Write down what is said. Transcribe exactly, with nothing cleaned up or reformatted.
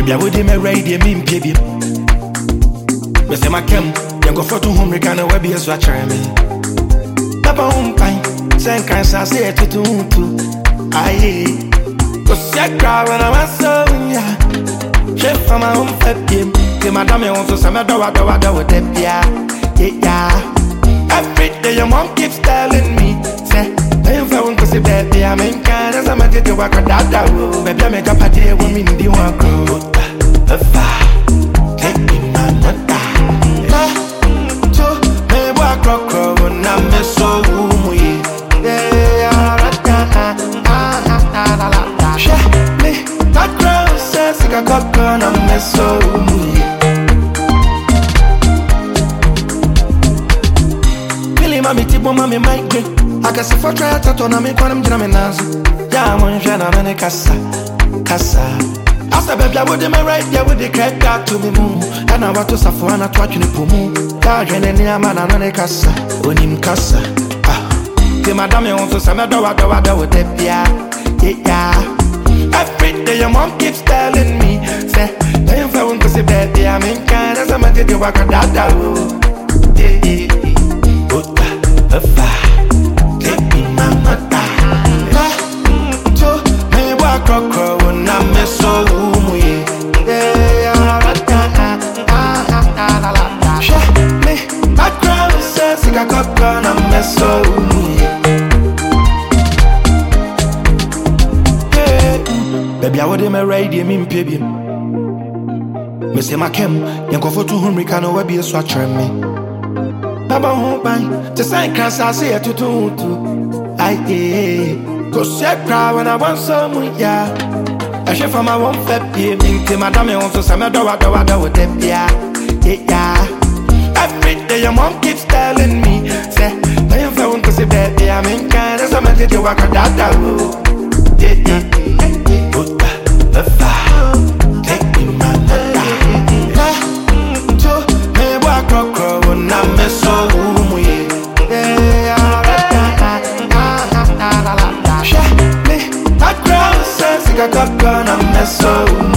Baby, I would him a radio, mean, baby. Mister Macam, you go for two hundred kind of webby as watch me. Papa, home pine, send cancer, say it to two. Aye, cause I cry when I was so young. Chef from my home, fed him. The madame wants to some other, other, other with them, yeah, yeah. Every day your mom keeps telling me, say, if I want to see baby, I'm in Canada, I'm a to work at that. Baby, I make up a day when me need you want to a fire. Take me, my mother. To me, walk rock, and I'm so woomy. Yeah, share me, that girl says, I got gone, I'm so woomy. Mami tipo mami migraine. I can see for try to turn on me when I'm doing my nails. Yeah, I'm on Jana and a casa, casa. After baby, I would do my right there with the crack out to me moon. And I want to suffer and I touch in the pumu. Guardian and the man and a casa, on him casa. Ah, the madame wants to some other, other, other with the yeah, yeah. Every day your mom keeps telling me, say, if I want to see baby, I'm in Canada, I'm a to work at that. Yeah, yeah. A fire, take me, my mother. To me, walk rock, crow, and I'm so woomy. Yeah, share me, my girl says, I got gone, I'm so woomy. Baby, I would him a radio, mean, baby. Mister Macam, you go for two hundred, can over be a swatcher me. Baba home bang, the sign can't I say it to do to. Aye, cause I cry when I want someone, yeah. I share from my one fat pay, into madame also some other, other, other with them, yeah, yeah. Every day your mom keeps telling me, say, if I want to see baby, I'm in Canada, so I'm going to work at that, yeah, yeah. Put the fire, take me, my mother. To me, walk, rock, crow, and I'm so. I got gone, I'm so